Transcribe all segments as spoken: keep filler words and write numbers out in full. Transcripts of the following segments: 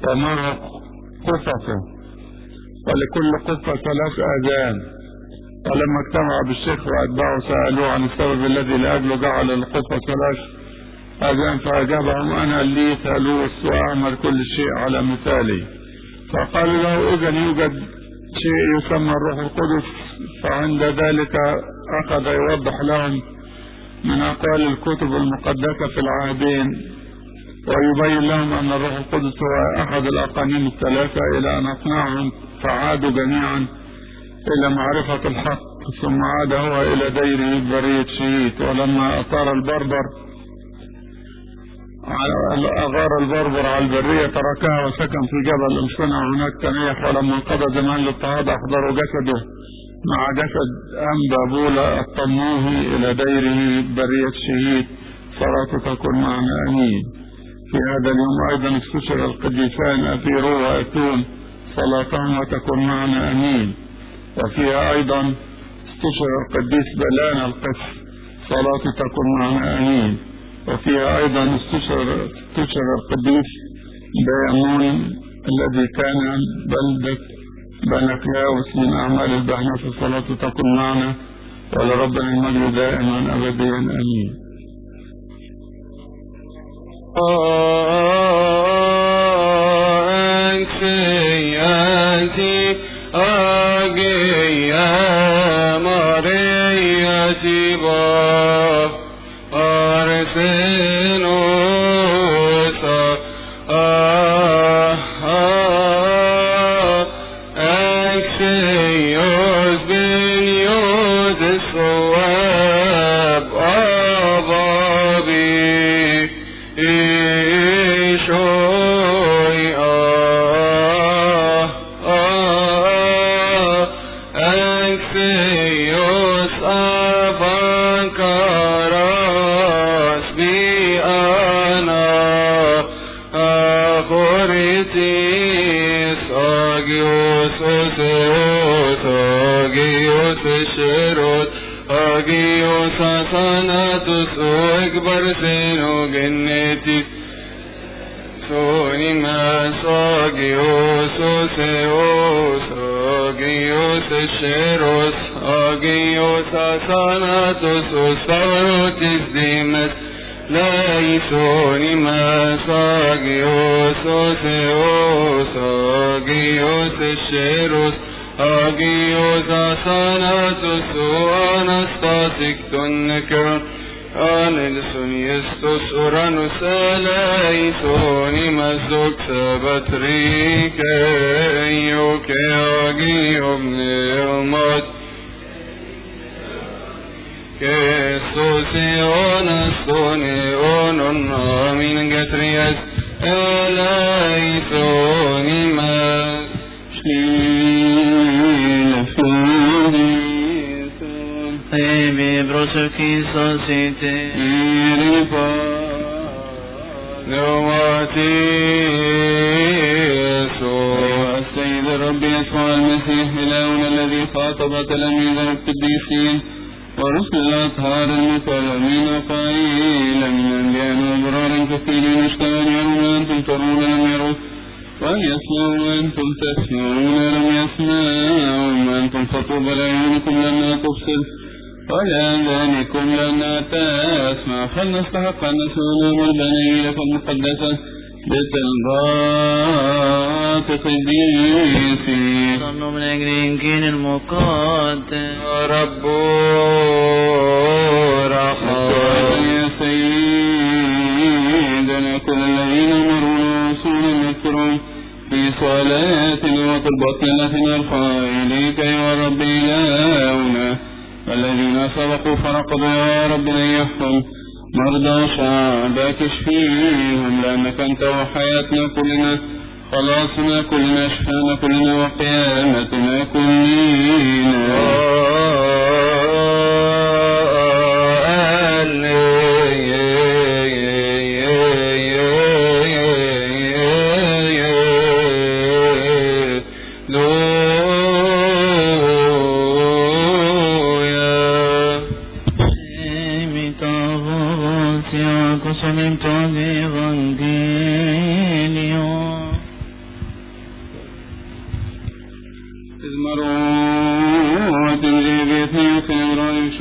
ومعه قفته، ولكل قفة ثلاث آذان. ولما اجتمع بالشيخ وأتباعه سألوه عن السبب الذي لأجله جعل القفة ثلاث آذان، فأجابهم: أنا لي ثالوث وأعمل كل شيء على مثالي. فقال له: إذن يوجد شيء يسمى الروح القدس. فعند ذلك أخذ يوضح لهم من أقوال الكتب المقدسة في العهدين، ويبين لهم أن الروح القدس هو أحد الأقانيم الثلاثة، إلى أن أقنعهم فعادوا جميعا إلى معرفة الحق. ثم عاد هو إلى ديره برية شييت. ولما أطار البربر أغار البربر على البرية تركها وسكن في جبل أمشنا، هناك تنيح. ولما انقضى زمان الاضطهاد أحضروا جسده مع جسد أنبا بولا الطموهي إلى ديره برية شهيد. صلاة تكون معنا أمين. في هذا اليوم أيضا استشهد القديسان أثيرو وأتون، صلاتهما تكون معنا أمين. وفيها أيضا استشهد القديس بلان القس، صلاة تكون معنا أمين. وفيها أيضا استشهد القديس بيامون الذي كان بلدة بنكلاوس من أعمال البهنة، الصلاة تكون معنا، ولربنا المجد دائما أبديا أمين.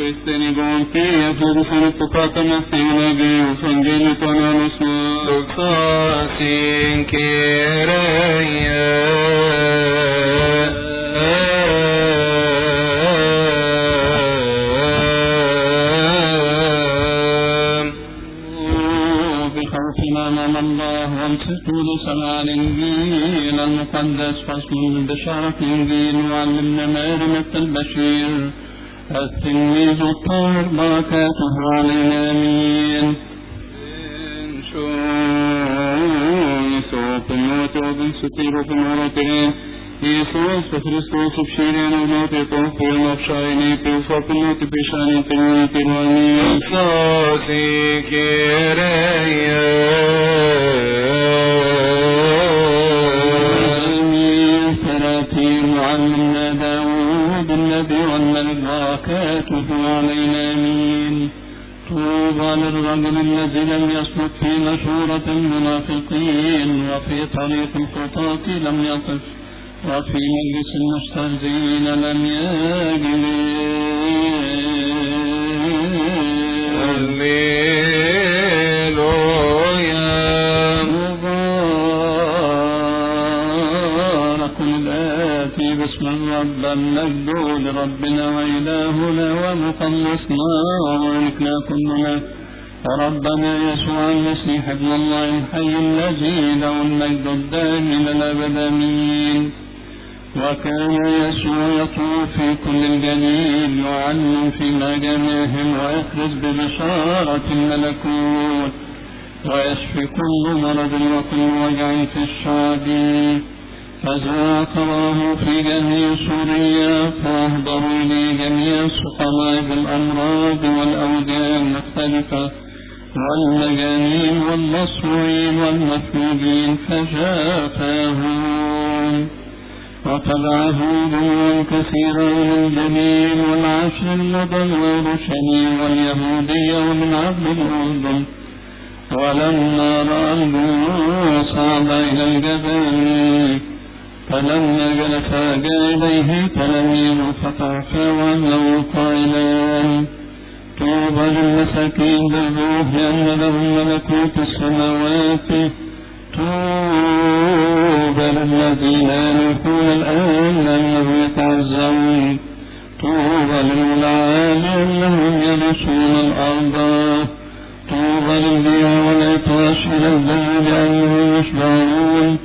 Christenigon, Kyrie Florifon Pocatana Theologi, Evangeli Tonanos, Doxasin Kyrie. أمام الله وامسكوا لسماع الإنجيل المقدس فصل من بشارة الإنجيل وعلمنا مارمة البشير التلميذ الطاهر بركاته علينا آمين. يسوع النوت وبن ستير وبن مرتين يسوع فخريستوس بشيرين ونوت يتوفي ونفشايني بيوفاق النوت بشاني تنويت الواني صوتي كيريا وعلمنا داود النبي والملك بركاته علينا آمين. طوبى للرجل الذي لم يسلك في مشورة المنافقين وفي طريق الخطاة لم يقف وفي مجلس المستهزئين لم يجلس. بسم الرب المجد لربنا وإلهنا ومخلصنا وملكنا كلنا وربنا يسوع المسيح ابن الله الحي الذي له المجد الدائم إلى الأبد آمين. وكان يسوع يطوف في كل الجليل يعلم في مجامعهم ويخرج ببشارة الملكوت ويشفي كل مرض وكل وجع في الشعب. فذاكره في جميع سوريا فأحضروا لي جميع السقماء بالأمراض والأوجاع المختلفة والمجانين والمصروعين والمفلوجين فشافاهم وتبعه جموع كثيرة من الجليل والعشر المدن وأورشليم واليهودية ومن عبد الأردن. ولما رأى الجموع صعد إلى الجبل فلما جلس جاء إليه تلاميذ فتعفوا عنه قائلا طوبى للمساكين بالروح لأن لهم ملكوت السماوات. طوبى للذين يملكون الآن لأنهم يتعزون. طوبى للملعان لأنهم يرثون الأرض. طوبى للبيع والعطاش إلى البر لأنهم يشبعون.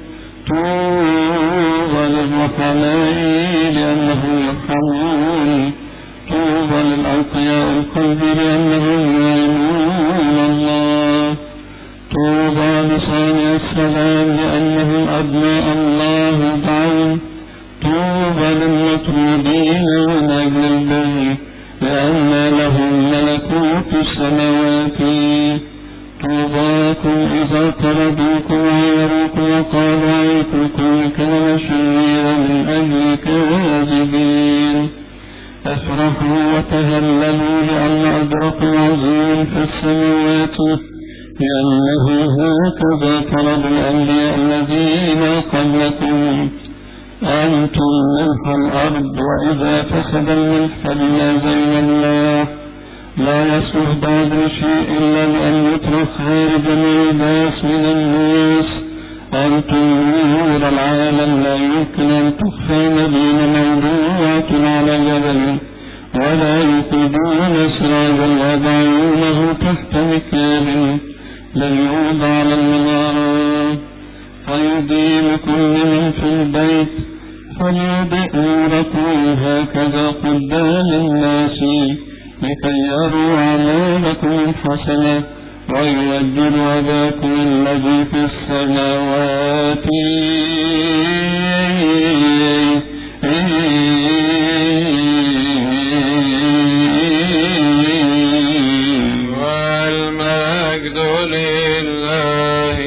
طوبى للرحماء لأنهم يرحمون. طوبى للأنقياء القلب لأنهم يعلمون الله. طوبى لصانع السلام لأنهم أبناء الله يدعون. طوبى للمطرودين من أجل البر لأن لهم ملكوت السماوات. طوباكم إذا طردوكم وعيروكم وقالوا عليكم كل كلمة شريرة من أجل كاذبين. افرحوا وتهللوا لأن أجركم عظيم في السماوات لأنه هكذا طلب الأنبياء الذين قبلكم. أنتم ملح الأرض وإذا فسد الملح فبما زين الله لا يصلح بعد شيء إلا لأن يترك خارج الناس من الناس. أنتم نور العالم لا يمكن أن تخفى مدينة موضوعة على جبل ولا يوقدون سراجا ويضعونه تحت مكيال بل يوضع على المنارة فيضيء كل من في البيت فليضئ نوركم هكذا قدام الناس لكي يروا أعمالكم الحسنة ويوجهوا أباكم الذي في السماوات. والمجد لله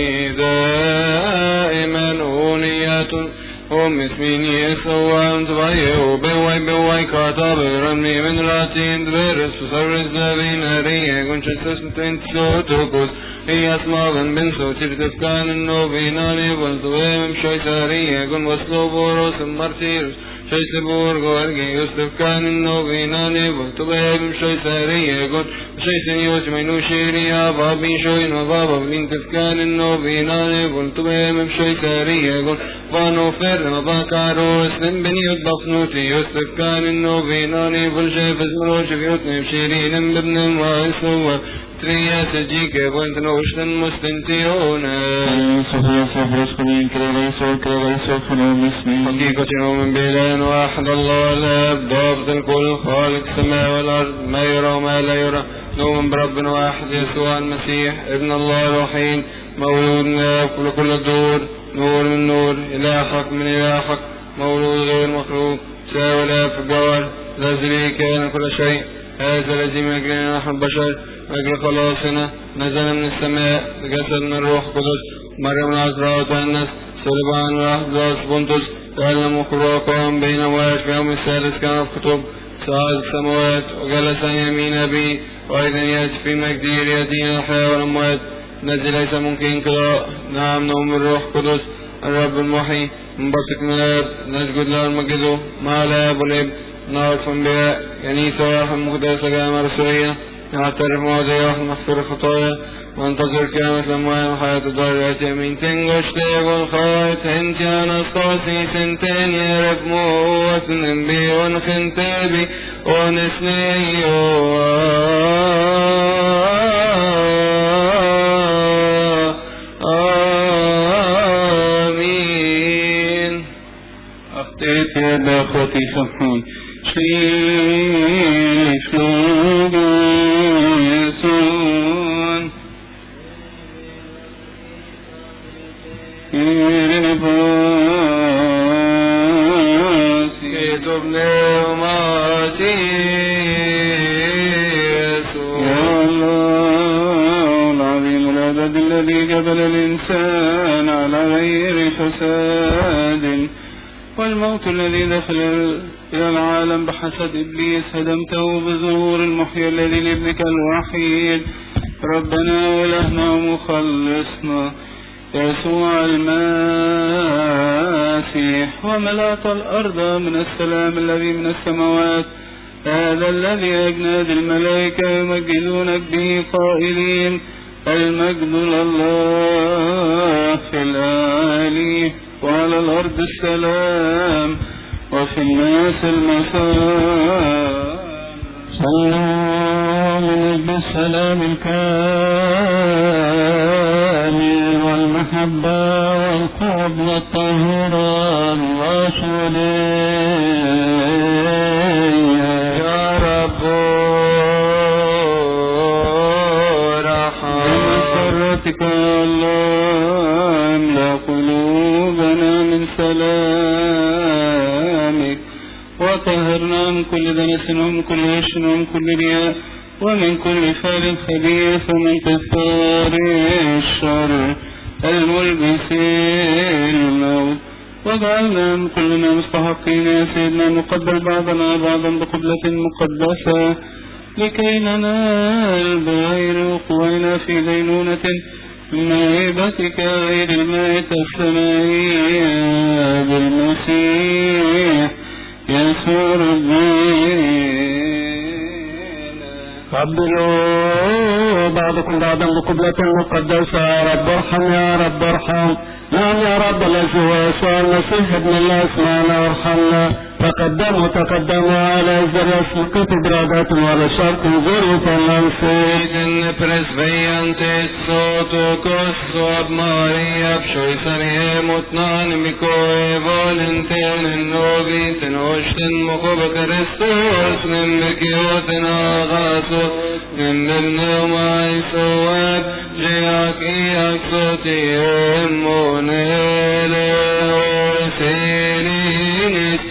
دائما أولية هم اسمين يسوع انتبهوا بواي بواي كاتب رمي من راتين دبرس وصرس دابين هريه كنت سسنتين تسوتوكوس هي اسماغن بن سوتير تفكان النوبيناني والدوام مشوي ساريه كن وصلوا بوروس المرتير Sibur Gorgi Yusuf Khan Novinani Tubem Shoy Sari Got Shaysin Yus Minu Shiria Babi Shoy Novaba Vintif Khan Novinani Tubem Shoy Sari Got Vano Fer Mabakaro Slim Beni Udbafnuti Yusuf Khan Novinani Vulshef Zmrosh Yutnim Shirin Ibn Waisuwa Triya Sajike Vantanoshtan Mustantiona Sofia Sofia Sofia Krevaiso Krevaiso Phenomismi حقيقة يوم بلان واحد الله الاب ضابط الكل خالق السماء والارض ما يرى وما لا يرى نؤمن برب واحد يسوع المسيح ابن الله الوحيد مولود من الاب كل كل الدور نور من نور اله حق من اله حق مولود غير مخلوق ساوى الاب في الجوهر الذي كان كل شيء هذا الذي من اجلنا نحن البشر من اجل خلاصنا نزل من السماء جسد من الروح القدس مريم العذراء وتأنس سليمان وأحداث بنطس تعلم خلقهم بين أموات في يوم الثالث كان في كتب صعد السماوات وجلس عن يمين أبي وأيضا يأتي في مجده ليدين الحياة والأموات الذي ليس ممكن قراء نعم نؤمن الروح القدس الرب المحيي منبثق من الآب نسجد له ونمجده مع الآب والابن نعرف أنبياء كنيسة واحدة مقدسة جامعة رسولية نعترف مواضيع ونغفر الخطايا وانتظر كامة الأموال وحياة الدار التي من تنقش تيغل خواهد هنتي أناسطاسي سنتين يرف موت ننبي ونخنتبي ونسني آمين. أخطيت يا أخوتي سمحون شيء شلوغ يسون كتب نعماتي يا الله العظيم العدد الذي جبل الإنسان على غير فساد والموت الذي دخل إلى العالم بحسد إبليس هدمته بظهور المحيي الذي لابنك الوحيد ربنا وإلهنا ومخلصنا يسوع المسيح وملأت الأرض من السلام الذي من السماوات هذا الذي أجناد الملائكة يمجدونك به قائلين المجد لله في العالي وعلى الأرض السلام وفي الناس المساء سلام بالسلام الكامل والمحبة والقرب والطهارة الرسولية يا رب رحمة بمسرتك الله املأ قلوبنا من سلامك وطهرنا من كل دنس ومن كل غش ومن كل رياء ومن كل فعل خبيث ومن كفار الشر الملبس الموت واجعلنا من كلنا مستحقين يا سيدنا نقبل بعضنا بعضا بقبلة مقدسة لكي ننال بغير وقوعنا في دينونة موهبتك غير المائة السمائية بالمسيح يسوع ربنا. قبلوا بعضكم بعضا بقبلة مقدسة يا رب ارحم يا رب ارحم. نعم يا رب الذي هو يسوع المسيح ابن الله اسمعنا وارحمنا. تقدموا تقدموا على الزر كتب رادات وعلى شرط زر فالنسيت إن presvejantes sotokos ab Maria pšojsarje motnan mikoje volenten noviten ošten mohoba Kristus nemekioten agaso nemnumai soab jeak iak sotiem monele oselinit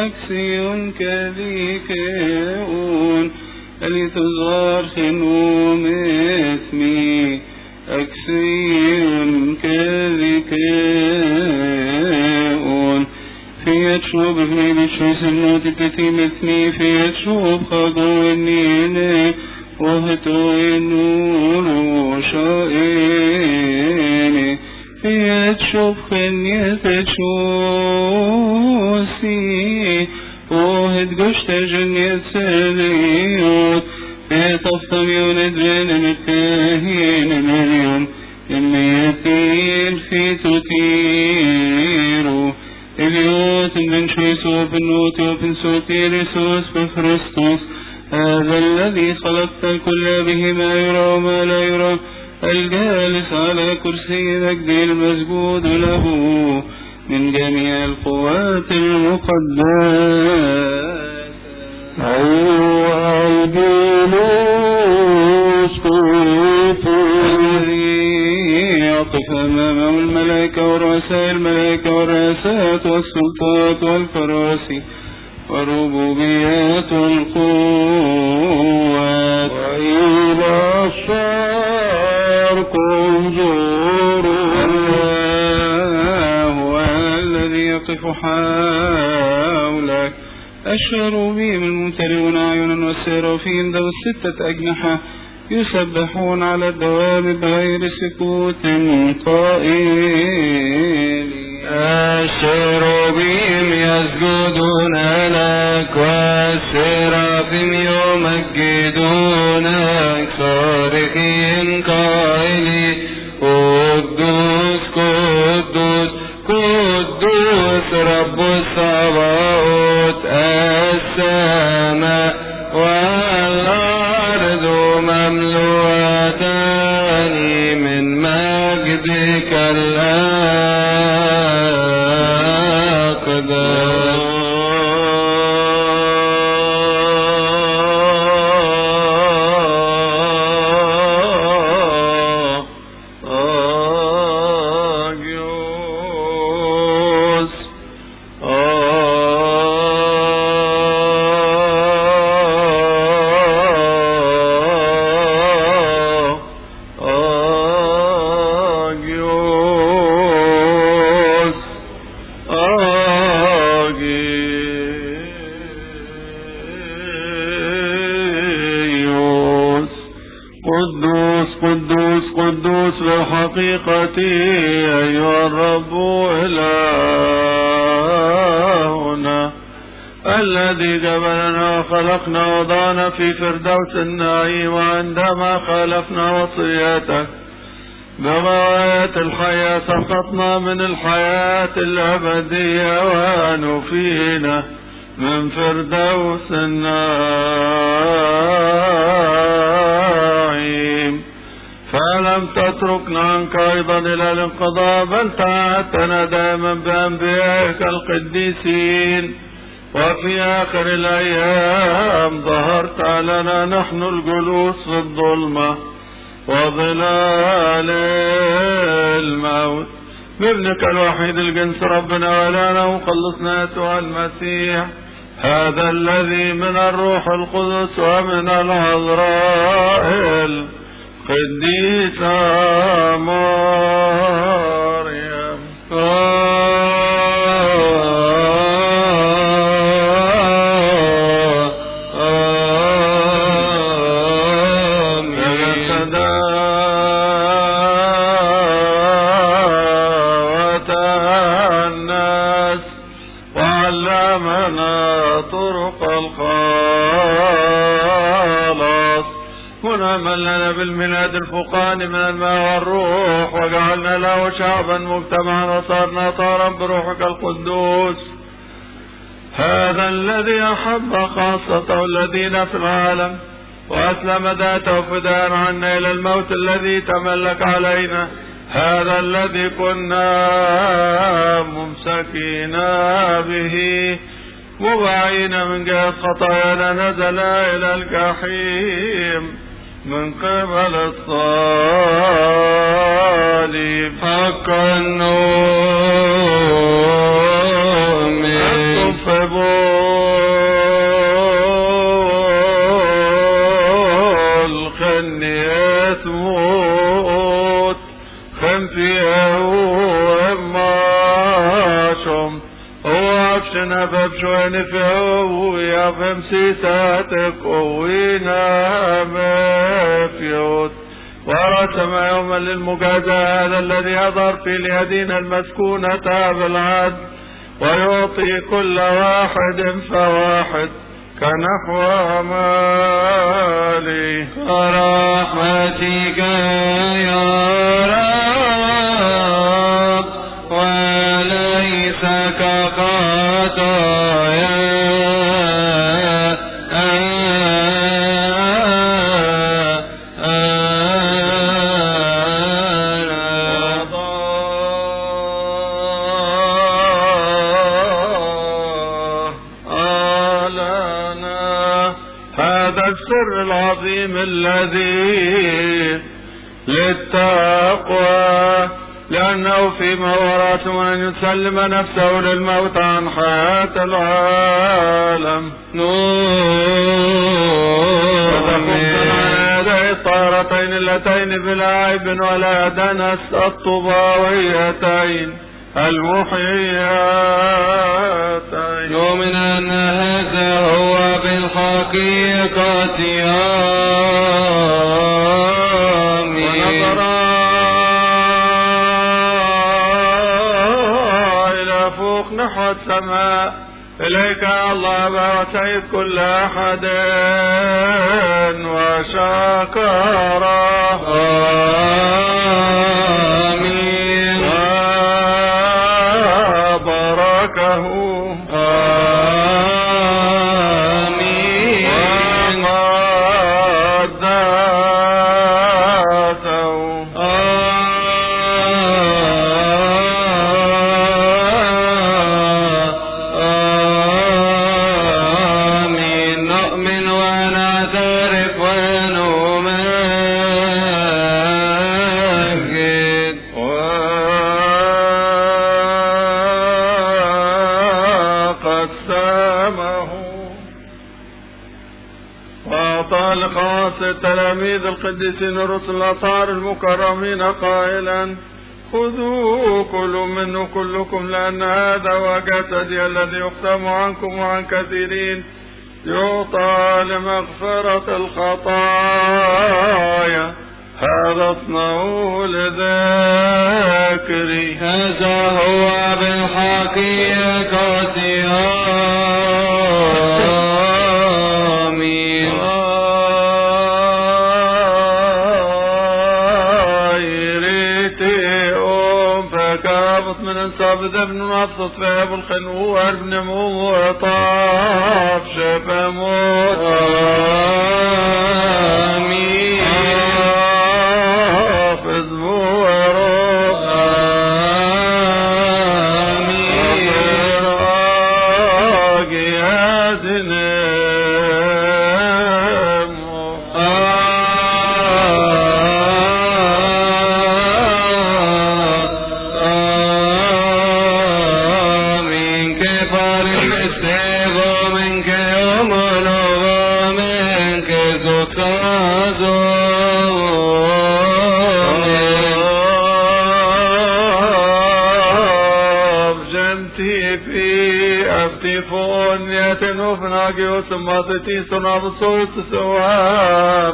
أكسي كذيكون لتزار خنوم اسمي أكسي كذيكون في يتشوب ابني بشويس النوت التي مثني في يتشوب خاقو النيني وهتو النور وشائني في يتشوب خنية تشوسي وهد قشت جنية سليوت في طفطميون الدين متاهين مريم الميتين في تطيرو اليوت من شويس وبنوت وبن سوتي رسوس بخريستوس هذا الذي خلقت الكل به ما يرى وما لا يرى الجالس على كرسي مجد المسجود له من جميع القوات المقدسة أيها الجلوس يقف أمامه الملائكة ورؤساء الملائكة والرئاسات والسلطات والفراسي والربوبيات والقوات وإلى الشرق انظروا هو الذي يقف حولك الشروبيم الممتلئون أعينا والسيرافين ذو الستة أجنحة يسبحون على الدوام بغير سكوت قائلين الشروبيم يسجدون لك والسرافيم يمجدونك صارخين قائلين قدوس قدوس قدوس رب الصباوت السماء والأرض مملوءتان من مجدك الأقدس حقيقتي أيها الرب إلهنا الذي جبلنا وخلقنا وضعنا في فردوس النعيم وعندما خالفنا وصيتك بغاية الحياة سقطنا من الحياة الأبدية ونفينا من فردوس النعيم فلم تتركنا عنك أيضا إلى الانقضاء بل تعهدتنا دائما بأنبيائك القديسين وفي آخر الأيام ظهرت لنا نحن الجلوس في الظلمة وظلال الموت بابنك الوحيد الجنس ربنا ولانا وخلصنا يسوع المسيح هذا الذي من الروح القدس ومن العذراء القديسة مريم من لنا بالميلاد الفوقان من الماء والروح وجعلنا له شعبا مجتمعا وصارنا طارا بروحك القدوس هذا الذي أحب خاصته الذين في العالم وأسلم ذاته فداء عنا إلى الموت الذي تملك علينا هذا الذي كنا ممسكين به مباعين من جهة خطايانا نزل إلى الجحيم من قبل الصليب حقا نؤمن وشنا ببشوين فيه يا فمسيساتك وينا مفيوت ورسم يوما للمجازاة هذا الذي يظهر في اليدين المسكونة بالعدل ويعطي كل واحد فواحد كنحو مالي رحمتك يا رب وليس كخطايا العظيم الذي للتقوى لأنه فيما ورثم أن يسلم نفسه للموت عن حياة العالم هذه الطهرتين اللتين بلا عيب ولا دنس الطباويتين المحييتين يؤمن أن هذا هو بالحقيقة آمين ونظر إلى فوق نحو السماء إليك يا الله وسيد كل أحد وشكره آمين وباركه آمين وقدسه آمين نؤمن ونعترف ونمجد وقسمه وأعطى لخاص التلاميذ القديسين الرسل الأطهار المكرمين قائلا خذوا كلوا منه كلكم لأن هذا هو جسدي الذي يختم عنكم وعن كثيرين يعطى لمغفرة الخطايا هذا اصنعوه لذاكري هذا هو بالحقيقة آمين آيريتي أم فكابت من انصاب ذبن وابسط فيها الخنو واربن مو وطاف شفا موت آمين حافظ بورو آمين راقي هزنم آمين كفر السيف منك يوم ومنك زكازو أفتيفون يتنوف ناقيوس ماضتي صناب الصوت سواب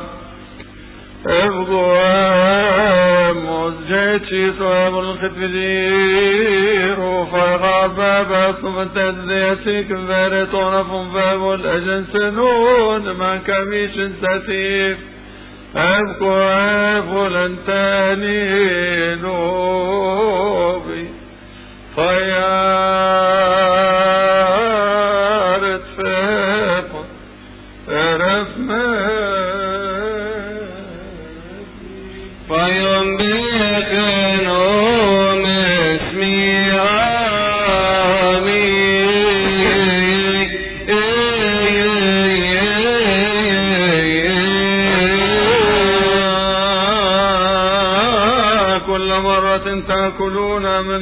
ابقوا مزجيتي سواب الختفدير وفيغاب بابا ثم تدريسيك فارتون فنفاب الأجن سنون من كميش ستيف ابقوا فلنتاني نوبي فيارت فيقا رفمتي فينبيك نوم اسمي آمين كل مرة تأكلون من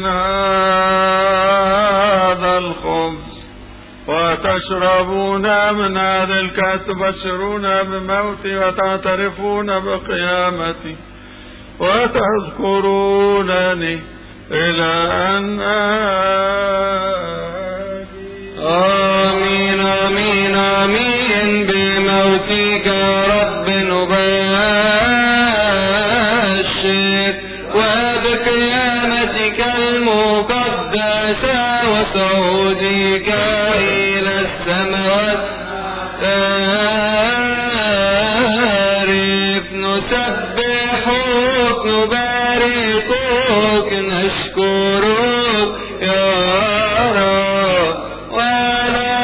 هذا الخبز وتشربون من هذا الكأس تبشرون بموتي وتعترفون بقيامتي وتذكرونني إلى أن آتي صعودك إلى السماوات تعرف نسبحك نباركك نشكرك يا رب ولا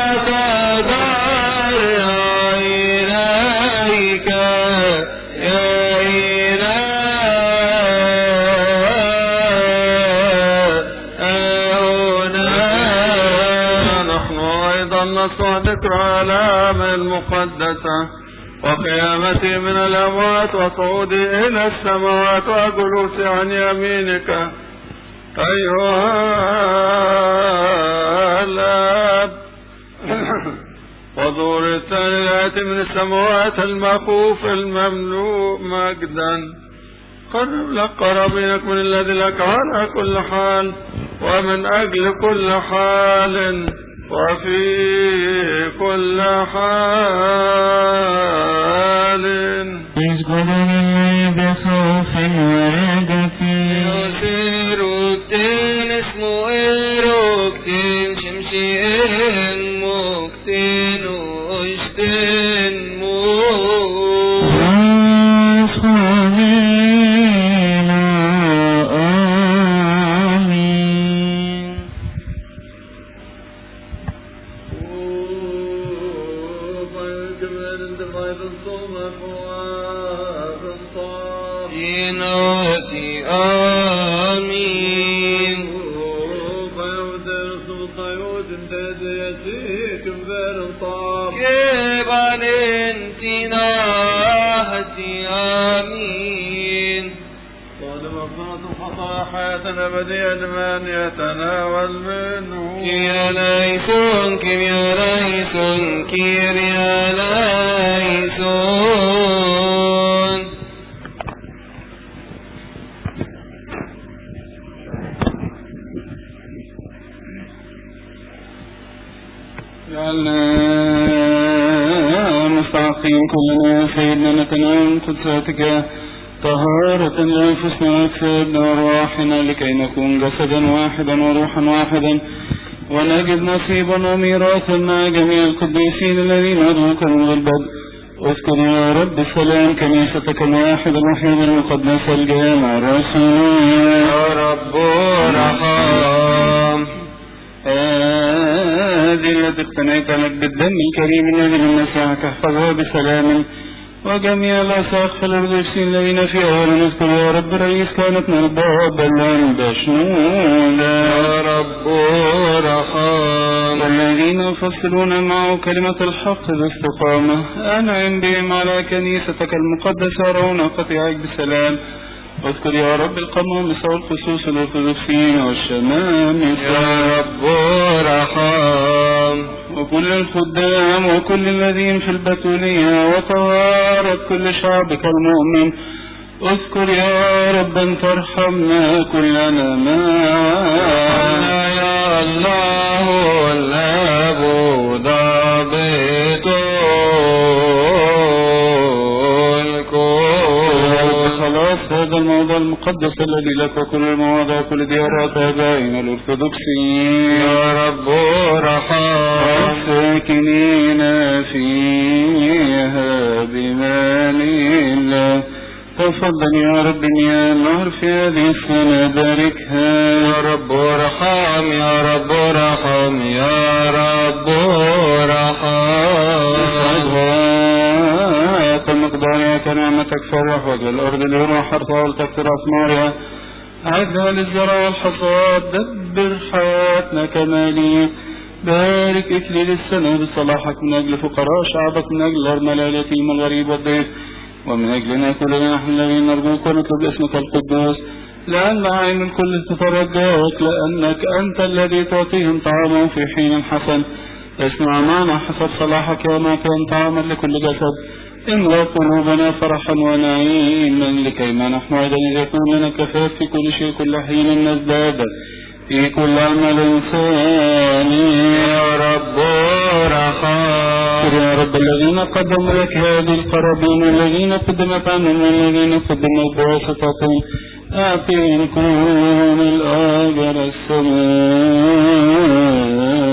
تضرع إليك يا نصنع ذكر الآلام المقدسة وقيامتي من الأموات وصعودي إلى السماوات وجلوسي عن يمينك أيها الآب وظهور الثاني الآتي من السماوات المخوف المملوء مجدا قرب لك قرابينك من الذي لك على كل حال ومن أجل كل حال وفي كل حال يسجدني بخوف ورجة يسيركتين اسمه إيروكتين شمشين موكتين وشتين موك أبديا لمن يتناول منه كيريا لايسون كيريا لايسون كيريا لايسون جعلنا مستحقين كلنا سيدنا نتنام قدساتك طهارة لأنفسنا وأجسادنا وأرواحنا لكي نكون جسدا واحدا وروحا واحدا ونجد نصيبا وميراثا مع جميع القديسين الذين أدعوك من البدء. اذكر يا رب السلام كنيستك الواحد الوحيد المقدس الجامع الرسول يا رب رحم هذه التي اقتنيت لك بالدم الكريم الذي من مسيحك احفظها بسلام وجميع الأساق الأرجسين الذين في أول نذكر يا رب رئيس كانت مربوط بلان بشنولا يا رب رحم والذين يفصلون معه كلمة الحق باستقامة أنعم بهم على كنيستك المقدسة رونقة عيك بسلام. واذكر يا رب القمامسة والخصوص الأرثوذكسيين والشمامسة يا رب رحم وكل الخدام وكل الذين في البتولية وطوارئ كل شعبك المؤمن. اذكر يا رب ان ترحمنا كلنا معا يا الله الاب ضابط الكل. خلاص هذا الموضوع المقدس الذي لك وكل المواضع كل ديارات آبائنا الأرثوذكسيين يا رب رحم ساكنين فيها بمال الله. تفضل يا رب يا نهر في هذه السنة باركها يا رب رحم يا رب رحم يا رب رحم مقدارها كنعمتك فرح وجه الأرض اليوم حرثها ولتكثر أثمارها. عدها للزرع والحصاد دبر حياتنا كمالية. بارك إكليل السنة بصلاحك من أجل فقراء شعبك من أجل الأرملة اليتيم والغريب والضيف ومن أجلنا كلنا نحن الذين نرجوك ونطلب اسمك القدوس لأن عين الكل تترجاك لأنك أنت الذي تعطيهم طعامهم في حين حسن. اسمع معنا حسب صلاحك وما كان طعاما لكل جسد. املأ قلوبنا فرحا ونعيما لكي ما نحن أيضا يكون لنا كفاف في كل شيء كل حين نزداد في كل عمل ثاني. يا رب رحم يا رب الذين قدموا لك هذه القرابين والذين قدمت عنهم والذين قدموا بواسطتهم أعطيهم كل الأجر السماء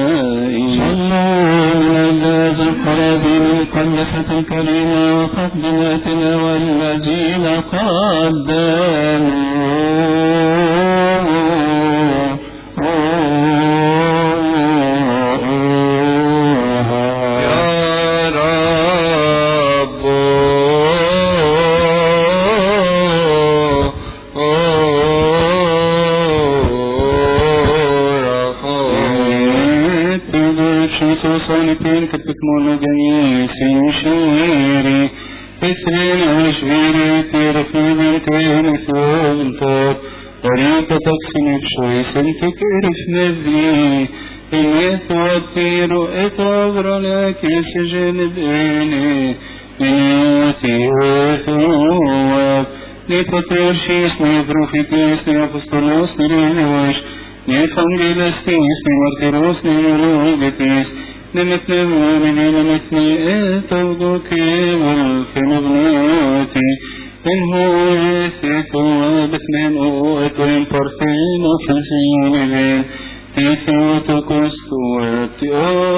شمسو صانتين كتكمون جنيسين شويري اسرين وشويري تيرفي بنتين ثوبنتات طريقة تكسن بشوي سنتك ارف نزي إني ثواتير اتغرنا كيسجن بيني إنيوتي وثواب نفتر شيس نفروفي كيس نفستروس نرينوش نفنجلستيس نمرتروس نمروبتيس نمتني ومني نمتني اتوضوكي والفنغنوتي إن هو يثيكو بثنين وإتوين فرسين وفلسين بين تيثيوتو كستواتي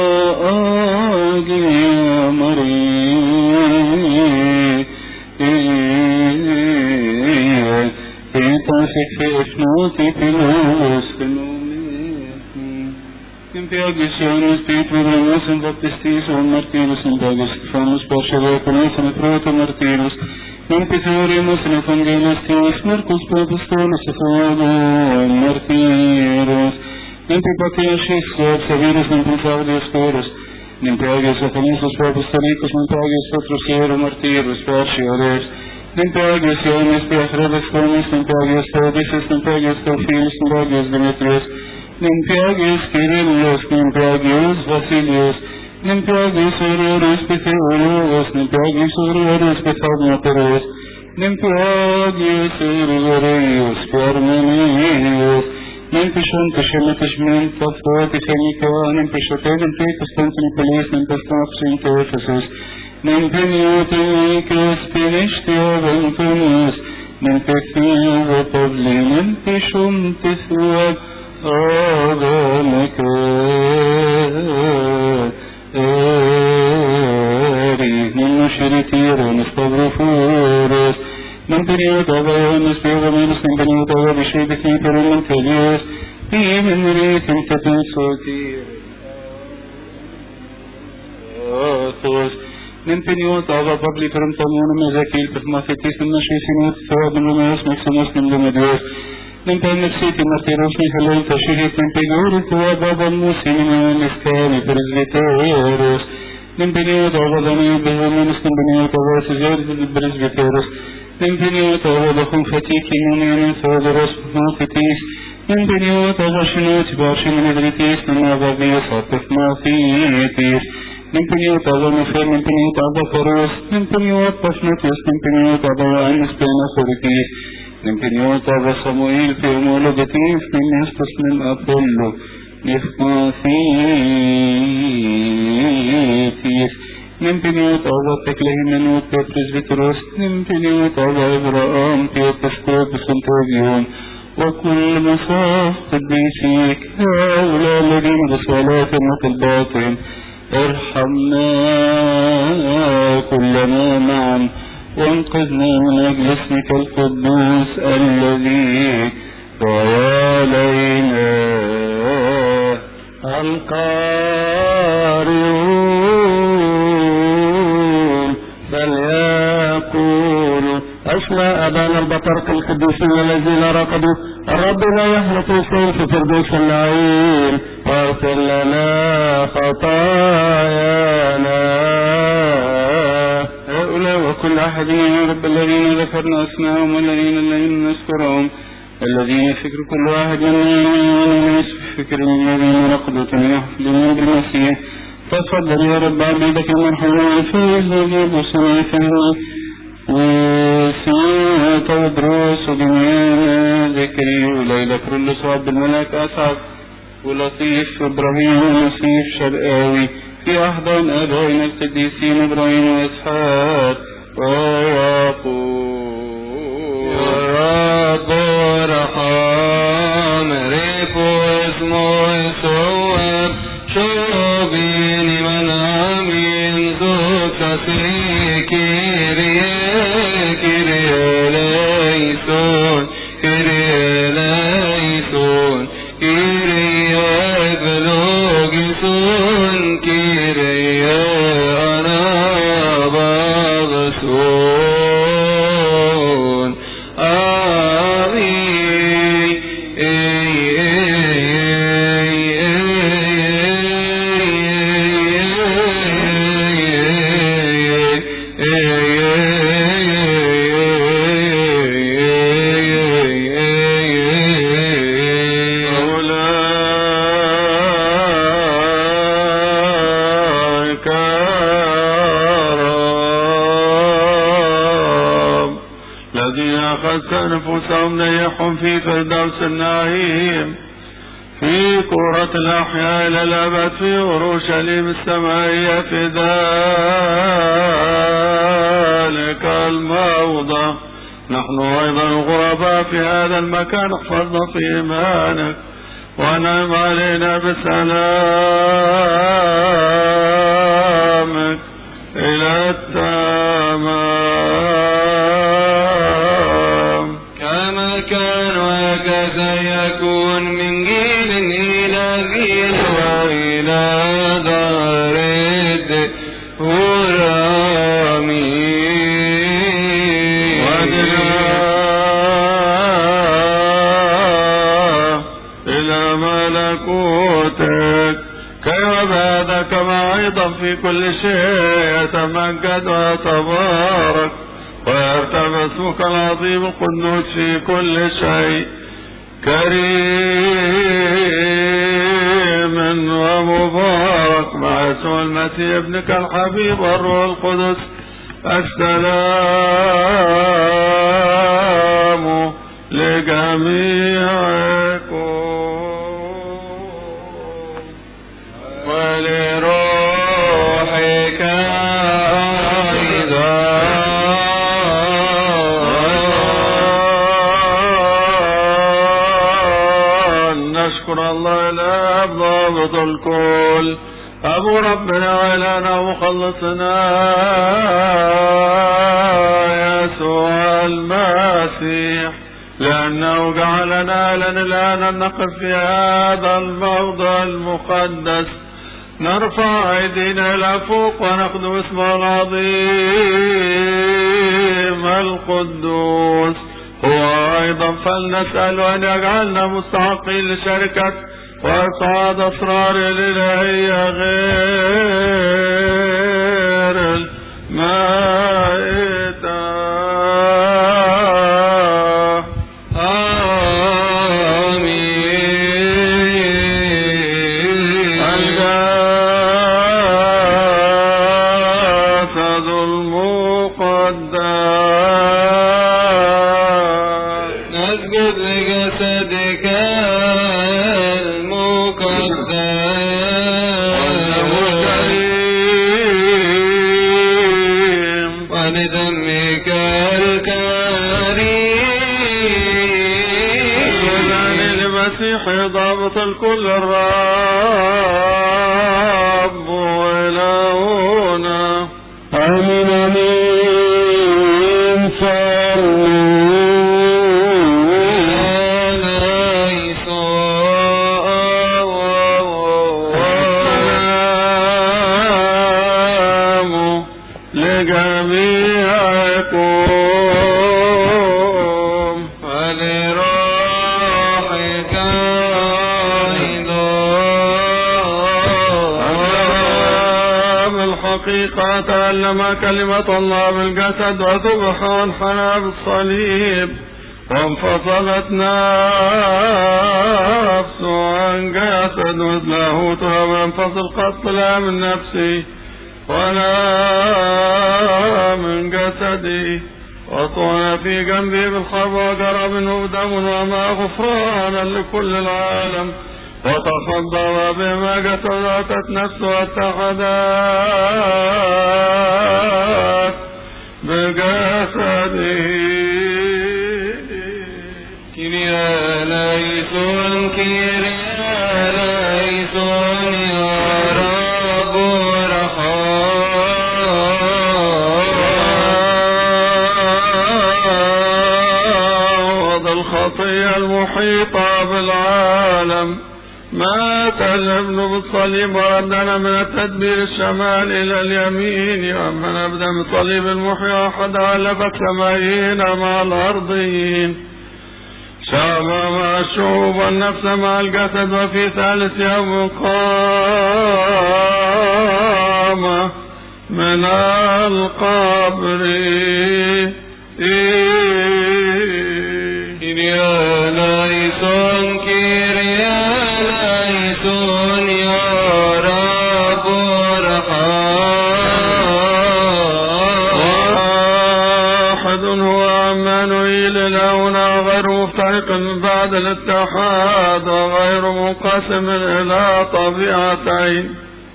آجي يا مريم تيتاسك في إفنوتي فلوس Impiagisionis Pietrus and Baptistis on Martinus and Bagus, Famus Pashavacus and Proto Martinus, Impitorimus and Evangelistis, Marcus Papistonus, and Martinus, Impipatiasis, Severus and Pulsarius Corus, Impiagius of Anusus Papistonicus and Pagius Petrus Martirus, Partialis, Impiagisionis Piatrabis Comus and Pagius Todisis and Pagius Tophius and Pagius Demetrius, Nimpiagius Kyrillos, Nimpiagius Vasilius, Nimpiagius Aurorus Pythagoras, Nimpiagius Aurorus Pythagoras, Nimpiagius Aurorus Parmenius, Nimpishon Tishematish Tafot Ephenica, Nimpishoted and Constantinopolis, Nimpistafs in Ephesus, Nimpinioticus Pinistia Ventumus, Nimpithia Publi, Nimpishum Tithua. آدمك آري من شريتير ونستغرفورس من بنيوت أغايا ونسبيغ من بنيوت أغايا بشيبكي برمان كليس في من ريت تتنسوتير آتوس من بنيوت أغايا بابلي فرمتمون مزاكيل بخمافتيس من نشيسينات ثواب رميس مكسموس من لمدوس ننتهي نفسيتي مرتيروسني خلال تشريك ننتهي توابا موسي من الاسكاري برزبيتيروس ننتهي توابا بهومنس ننتهي توابا سجاد برزبيتيروس ننتهي توابا خنفتيكي نونيان ثودروس مافتيس ننتهي توابا شنوت بارشي من ادريتيس ننابا بيصاتف مافيتيس ننتهي توابا مفير ننتهي توابا فروس ننتهي وطفنتيس ننتهي توابا عنس بين خورتيس نمكن طاب صموئيل في أمولوجتيف من يستص من أبولو نفقاسيتيس نمكن طاب تكله منوت ببرزبتروس نمكن طاب إبراهام في التشكوب بسنتوبيون وكل مصاف قديسيك هؤلاء الذين بصلاة وطلباتهم ارحمنا كلنا معا وانقذنا من أجل اسمك القدوس الذي ضيى علينا القارئون فليقولوا أسمى أبانا البطرق القديسين الذين رقدوا الرب لا يهلك شيء في فردوس النعيم واغفر لنا خطايانا وكل أحد يا رب الذين ذكرنا أسماءهم والذين الذين نذكرهم الذين يفكر كل واحد منهم فكر الذين رقدوا يحفلون بالمسيح فاتفضل يا رب عبيدك المرحومين فيه وجيب وصنعته وسيئة ودروس وجميع ذكري وليلة كل صعب بالملاك أسعد ولطيف إبراهيم ونسيف شرقاوي في أحضان أبائنا القديسين إبراهيم وإسحاق ويعقوب يا رب ارحم ريفو اسمه يسوع شوبيني من آمين زوك كيري كيري ليسون كيري ليسون كيري بلوغسون كيري أنا بغسون آمين الذين أخذت نفوسهم نيحهم في فردوس النعيم في كرة الأحياء إلى الأبد في أورشليم السمائية في ذلك الموضع. نحن أيضا الغرباء في هذا المكان احفظنا في إيمانك ونعم علينا بسلامك إلى التمام. كما كان وكذا يكون من جيل إلى جيل وإلى دار الدهور آمين. وادنا إلى ملكوتك كي وبعد كما أيضا في كل شيء يتمجد ويتبارك ويرتفع اسمك العظيم القدوس في كل شيء كريم ومبارك مع يسوع المسيح ابنك الحبيب والروح القدس السلام لجميعكم ولروحك أيضا. نشكر الله الآب ضابط الكل أبو ربنا وإلهنا ومخلصنا يسوع المسيح لأنه جعلنا لنا الآن نقف في هذا الموضع المقدس نرفع أيدينا إلى فوق ونخدم اسمه العظيم القدوس. هو أيضا فلنسأل أن يجعلنا مستحقين لشركة وإصعاد أسرار الإلهية غير المائتة. ضابط الكل الرب وإلهنا. آمين آمين. السلام لجميعكم. حقيقة تعلم كلمة الله بالجسد وذبح وانحنى بالصليب وانفصلت نفسه عن جسد لاهوتها وانفصل قط لا من نفسي ولا من جسدي وطعن في جنبي بالحرب وجرى منه دم وما غفرانا لكل العالم وتصدر بما جسدت نفسه واتحدت بجسده. كيريا ليسون كيريا ليسون يا رب رحمة. الخطية المحيطة بالعالم مات الابن بالصليب وردنا من التدبير الشمال إلى اليمين. ومن أبدأ من صليب المحيا أحد ألف السمائيين مع الأرضين شعب مع الشعوب والنفس مع الجسد وفي ثالث يوم قام من القبر. كيريا ليسون كيريا ليسون يا رب رحمة. واحد هو عمانوئيل بعد الاتحاد وغير منقسم إلى طبيعتين.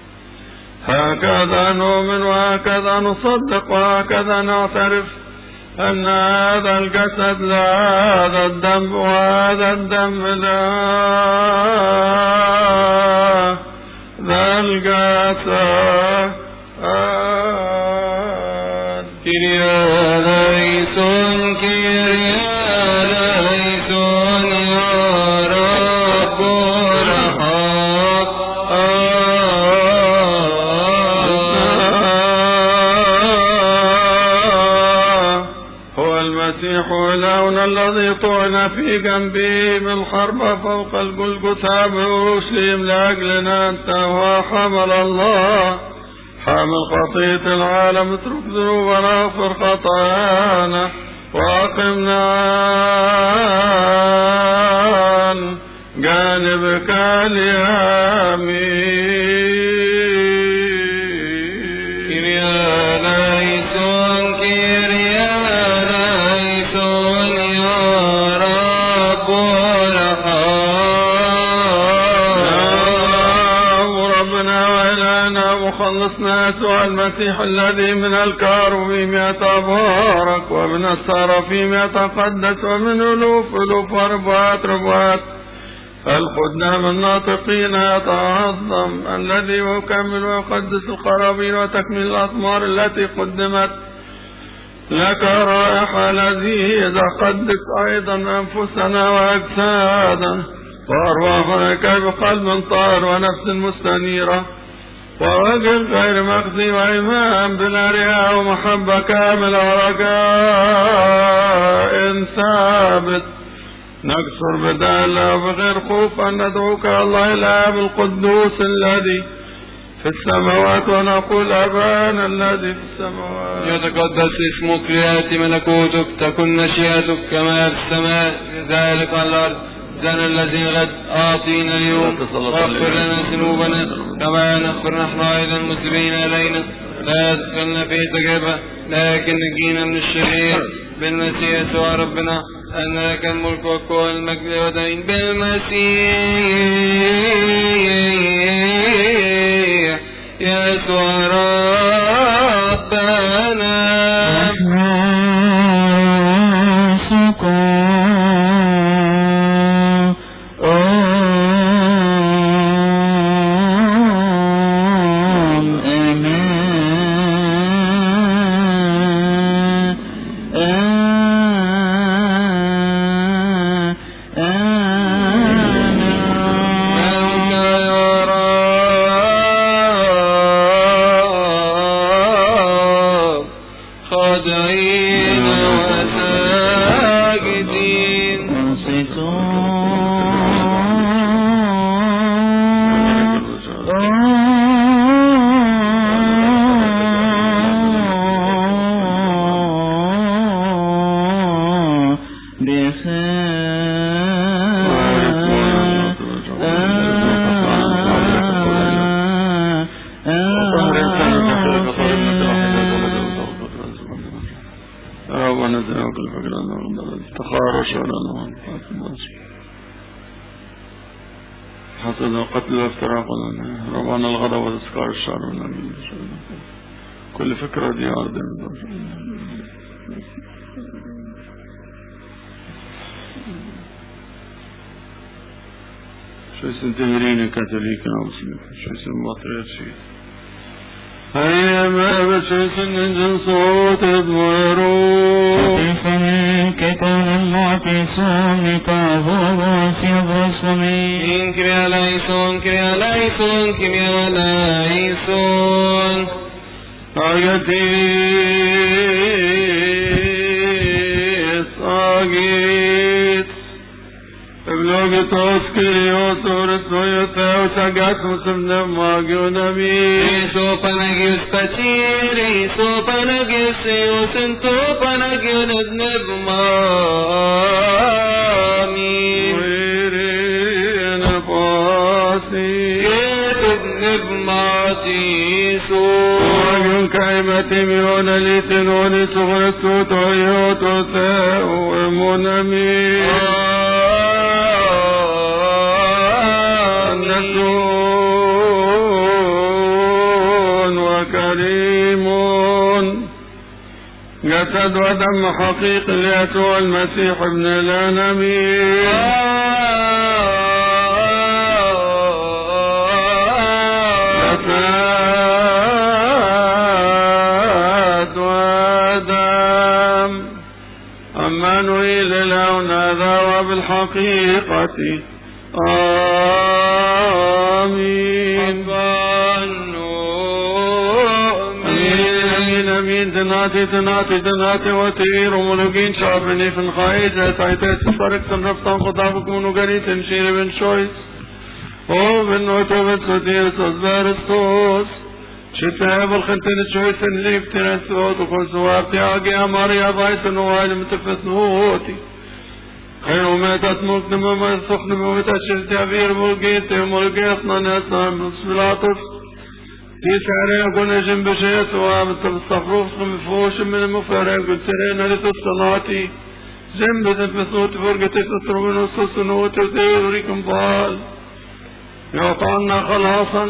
هكذا نؤمن وهكذا نصدق وهكذا نعترف أن هذا الجسد لهذا الدم وهذا الدم لهذا الجسد. كيريا ليسون كيريا ليسون يا رب الحق. هو المسيح إلهنا الذي طعن في جنبه بالحرب فوق الجلجثة بأورشليم لأجلنا. أنت هو حمل الله حامل خطية العالم. اترك ذنوبنا واغفر خطايانا وأقمنا عن جانبك اليمين. كيريا ليسون كيريا ليسون يا رب الحق. ربنا وإلهنا مخلصنا يسوع المسيح الذي من الكاروبيم يتبارك ومن السرافيم يتقدس ومن ألوف ألوف وربوات ربوات الخدام الناطقين يتعظم الذي يكمل ويقدس القرابين وتكمل الأثمار التي قدمت لك رائحة لذيذة. قدس أيضا أنفسنا وأجسادنا وأرواحنا بقلب طاهر ونفس مستنيرة ووجه غير مخزي وإيمان بلا رياء ومحبة كاملة ورجاء ثابت. نكسر بدالة وبغير خوف أن ندعوك الله الآب القدوس الذي في السماوات ونقول أبانا الذي في السماوات. يتقدس اسمك ليأتي ملكوتك تكن مشيئتك كما في السماء ذلك على الأرض. زنا الذي غد أعطينا اليوم واغفر لنا ذنوبنا كما نغفر نحن أيضا المذنبين إلينا. لا تدخلنا في تجربة لكن نجينا من الشرير بالمسيح يسوع ربنا. أن لك الملك والقوة والمجد والدين بالمسيح يسوع ربنا. حسد القتل وافتراق ربنا الغضب والاسكار الشر كل فكرة دي عرض شو اسم تهرين كاثوليك نوصل شو اسم مطريات شيء هيا ما بشيس ننزل صوت ادمرو من كتاب المعتصم كعبوب وسيب رسمي كريا ليسون كريا ليسون كريا ليسون آياتي صاغيت ابلوغ توسكريوس ورسويوتا وساقات مسلم ماغيو نبي إيسو پنگيوس پچير إيسو پنگيوس يوسنتو پنگيو ندنب مامي ويرين فاسي يتدنب Matisu Agin kaimati miona litinoni suhretu toyoto te uemunami Nasun wa karimun جسد ودم حقيقي ليسوع المسيح ابن الأنبياء جسد ودم عمانوئيل لون هذا وبالحقيقة آمين أمين تناتي تناتي تناتي وتير وملوكين شعبني في الخايجة سايتات تفرق تنرفتان خطابك منوغاني تنشير بن شويس او بن نوتو بن سوتير سوزبار السوس شتاب الخنتين شويس اللي بتنسوت وكل سوابتي عاقي أماري أبايت نوائل متفس نوتي خير ما تسمك نمو سخن ممتشر تعبير ملقيتي وملقيتنا ناسا بسبلاطف في سعرين كنا جنب شيء سواء بالتصفروف مفوش من المفارق قلترين لتصناتي جنب تنفسوت فرقتي تسرون وصصنوت وتيريكم بال يعطانا خلاصا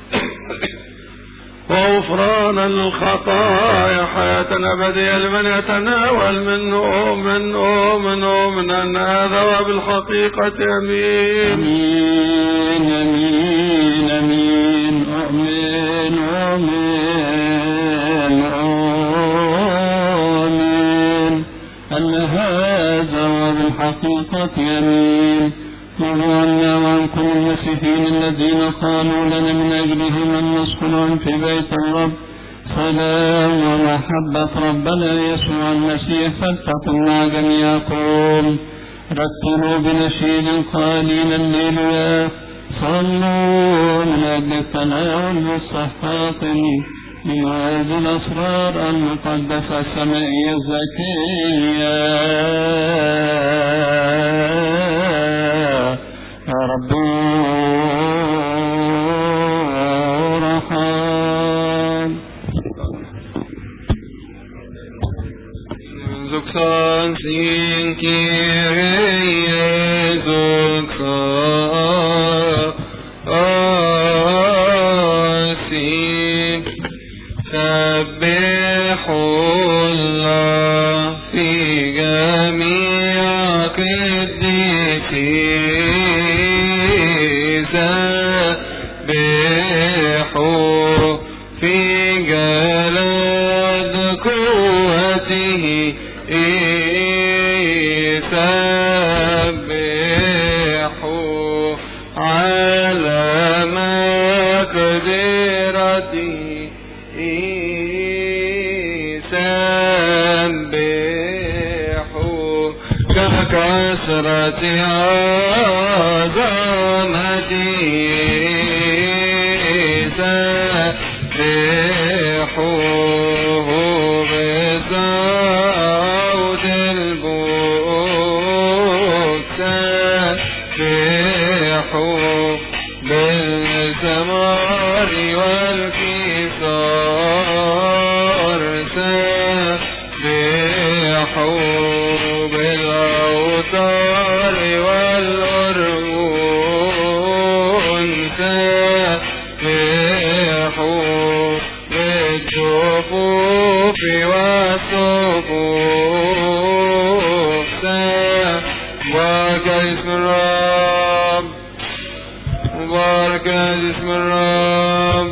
وغفرانا للخطايا حياة أبدية لمن يتناول منه منه منه من أن هذا وبالحقيقة أمين أمين أمين أمين آمين آمين آمين أن هذا وبالحقيقة أمين وعنا وعن كل المسيحيين الذين قالوا لنا من أجلهم أن نسكن في بيت الرب سلام ومحبة ربنا يسوع المسيح فلتكن مع جميعكم رتلوا بنشيد قائلين الليلويا صلوا من أجل التناول والصحات لهذه الأسرار المقدسة السمائية الزكية يا رب رحم زكسان سين كيري زكسان آسين سبحوا الله في جميع قديسين سبحوا في جلال قوته سبحوا على مقدرته سبحوا ككثرة عظمته سبحوه بصوت البوق سبحوا بالزمار والكسار سبحوا بالأوتار والأرجون سبحوا بالجفوف والصفوف سبحوا اسم الرب مبارك اسم الرب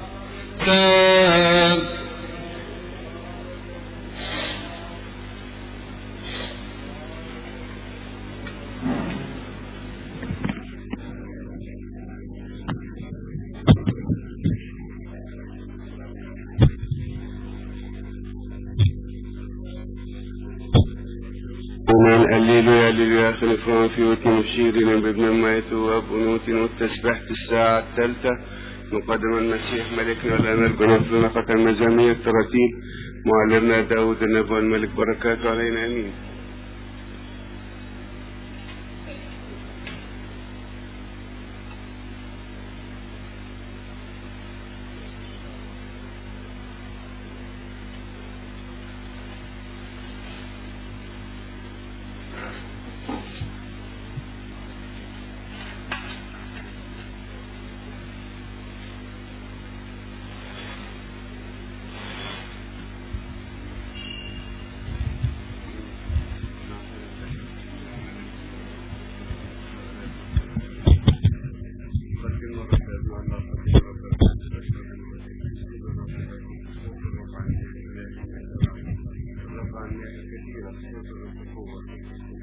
سبحوا ومن الليلويا الليلويا خلفان في وتن مشيرين بابن ميت وابنوت والتسبحت الساعة الثالثة مقدم المسيح ملكنا والأمر بنفسنا ختم مزامير التراتيب معلمنا داود النبي والملك بركاته علينا آمين. الرب عن نعم كثيرة صوت القوة